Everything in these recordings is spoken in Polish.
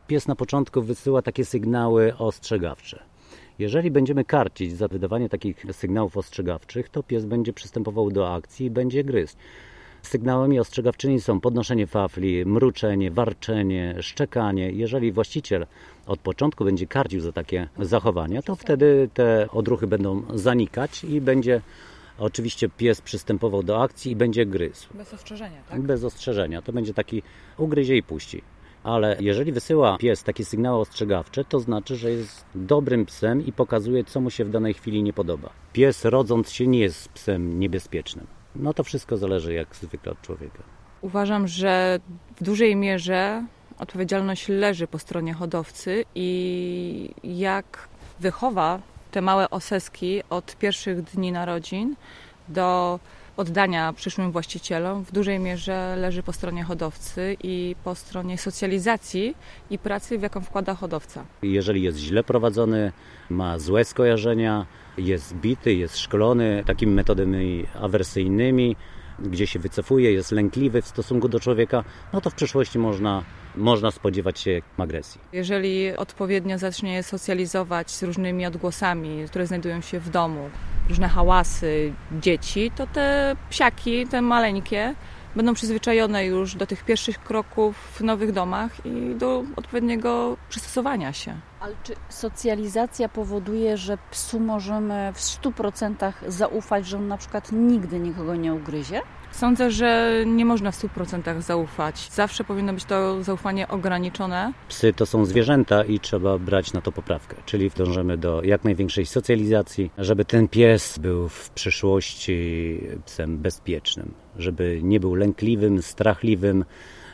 Pies na początku wysyła takie sygnały ostrzegawcze. Jeżeli będziemy karcić za wydawanie takich sygnałów ostrzegawczych, to pies będzie przystępował do akcji i będzie gryzł. Sygnałami ostrzegawczymi są podnoszenie wafli, mruczenie, warczenie, szczekanie. Jeżeli właściciel od początku będzie karcił za takie zachowania, to wtedy te odruchy będą zanikać i będzie oczywiście pies przystępował do akcji i będzie gryzł. Bez ostrzeżenia, tak? Bez ostrzeżenia. To będzie taki ugryzie i puści. Ale jeżeli wysyła pies takie sygnały ostrzegawcze, to znaczy, że jest dobrym psem i pokazuje, co mu się w danej chwili nie podoba. Pies rodząc się nie jest psem niebezpiecznym. No to wszystko zależy jak zwykle od człowieka. Uważam, że w dużej mierze odpowiedzialność leży po stronie hodowcy i jak wychowa te małe oseski od pierwszych dni narodzin do oddania przyszłym właścicielom w dużej mierze leży po stronie hodowcy i po stronie socjalizacji i pracy, w jaką wkłada hodowca. Jeżeli jest źle prowadzony, ma złe skojarzenia, jest bity, jest szkolony takimi metodami awersyjnymi, gdzie się wycofuje, jest lękliwy w stosunku do człowieka, no to w przyszłości można spodziewać się agresji. Jeżeli odpowiednio zacznie socjalizować z różnymi odgłosami, które znajdują się w domu, różne hałasy dzieci, to te psiaki, te maleńkie, będą przyzwyczajone już do tych pierwszych kroków w nowych domach i do odpowiedniego przystosowania się. Ale czy socjalizacja powoduje, że psu możemy w 100% zaufać, że on na przykład nigdy nikogo nie ugryzie? Sądzę, że nie można w 100% zaufać. Zawsze powinno być to zaufanie ograniczone. Psy to są zwierzęta i trzeba brać na to poprawkę. Czyli dążymy do jak największej socjalizacji, żeby ten pies był w przyszłości psem bezpiecznym. Żeby nie był lękliwym, strachliwym,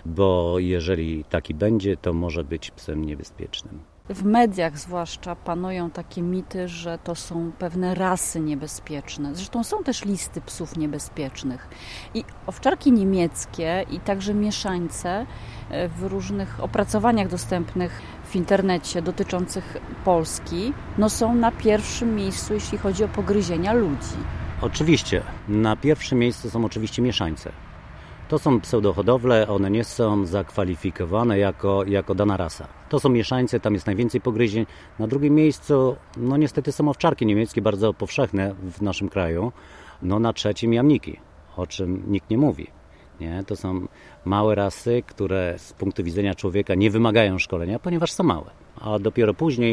bo jeżeli taki będzie, to może być psem niebezpiecznym. W mediach zwłaszcza panują takie mity, że to są pewne rasy niebezpieczne. Zresztą są też listy psów niebezpiecznych. I owczarki niemieckie i także mieszańce w różnych opracowaniach dostępnych w internecie dotyczących Polski są na pierwszym miejscu, jeśli chodzi o pogryzienia ludzi. Oczywiście. Na pierwszym miejscu są oczywiście mieszańce. To są pseudohodowle, one nie są zakwalifikowane jako dana rasa. To są mieszańce, tam jest najwięcej pogryzień. Na drugim miejscu, niestety są owczarki niemieckie, bardzo powszechne w naszym kraju. Na trzecim jamniki, o czym nikt nie mówi. Nie? To są małe rasy, które z punktu widzenia człowieka nie wymagają szkolenia, ponieważ są małe. A dopiero później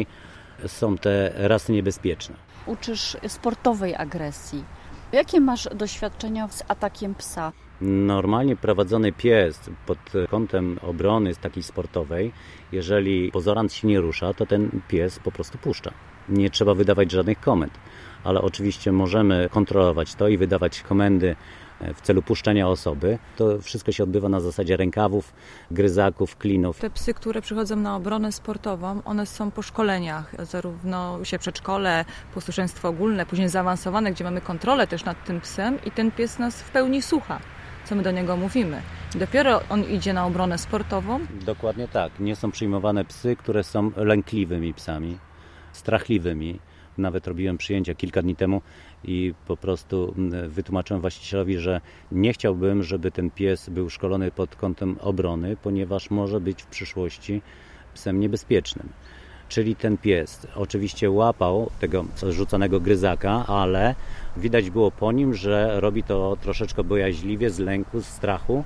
są te rasy niebezpieczne. Uczysz sportowej agresji. Jakie masz doświadczenia z atakiem psa? Normalnie prowadzony pies pod kątem obrony takiej sportowej, jeżeli pozorant się nie rusza, to ten pies po prostu puszcza. Nie trzeba wydawać żadnych komend, ale oczywiście możemy kontrolować to i wydawać komendy w celu puszczenia osoby. To wszystko się odbywa na zasadzie rękawów, gryzaków, klinów. Te psy, które przychodzą na obronę sportową, one są po szkoleniach, zarówno się przedszkole, posłuszeństwo ogólne, później zaawansowane, gdzie mamy kontrolę też nad tym psem i ten pies nas w pełni słucha, co my do niego mówimy. Dopiero on idzie na obronę sportową. Dokładnie tak. Nie są przyjmowane psy, które są lękliwymi psami, strachliwymi. Nawet robiłem przyjęcia kilka dni temu i po prostu wytłumaczyłem właścicielowi, że nie chciałbym, żeby ten pies był szkolony pod kątem obrony, ponieważ może być w przyszłości psem niebezpiecznym. Czyli ten pies oczywiście łapał tego rzucanego gryzaka, ale widać było po nim, że robi to troszeczkę bojaźliwie, z lęku, z strachu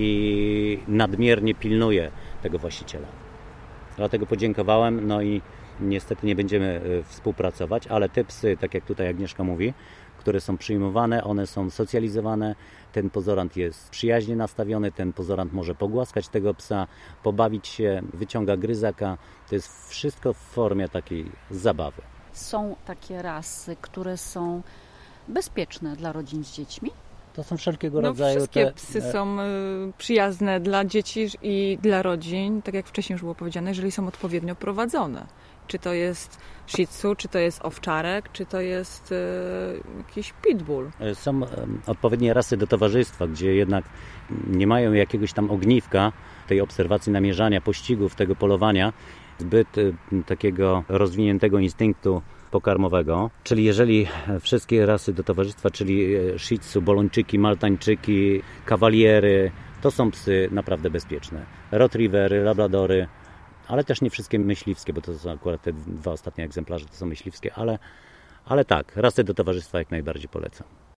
i nadmiernie pilnuje tego właściciela. Dlatego podziękowałem, i niestety nie będziemy współpracować, ale te psy, tak jak tutaj Agnieszka mówi, które są przyjmowane, one są socjalizowane, ten pozorant jest przyjaźnie nastawiony, ten pozorant może pogłaskać tego psa, pobawić się, wyciąga gryzaka. To jest wszystko w formie takiej zabawy. Są takie rasy, które są bezpieczne dla rodzin z dziećmi? To są wszelkiego rodzaju... Wszystkie psy są przyjazne dla dzieci i dla rodzin, tak jak wcześniej już było powiedziane, jeżeli są odpowiednio prowadzone. Czy to jest shih tzu, czy to jest owczarek, czy to jest jakiś pitbull. Są odpowiednie rasy do towarzystwa, gdzie jednak nie mają jakiegoś tam ogniwka tej obserwacji, namierzania, pościgów, tego polowania, zbyt takiego rozwiniętego instynktu pokarmowego. Czyli jeżeli wszystkie rasy do towarzystwa, czyli shih tzu, bolończyki, maltańczyki, kawaliery, to są psy naprawdę bezpieczne. Retrievery, labradory, ale też nie wszystkie myśliwskie, bo to są akurat te 2 ostatnie egzemplarze, to są myśliwskie, ale tak, rasy do towarzystwa jak najbardziej polecam.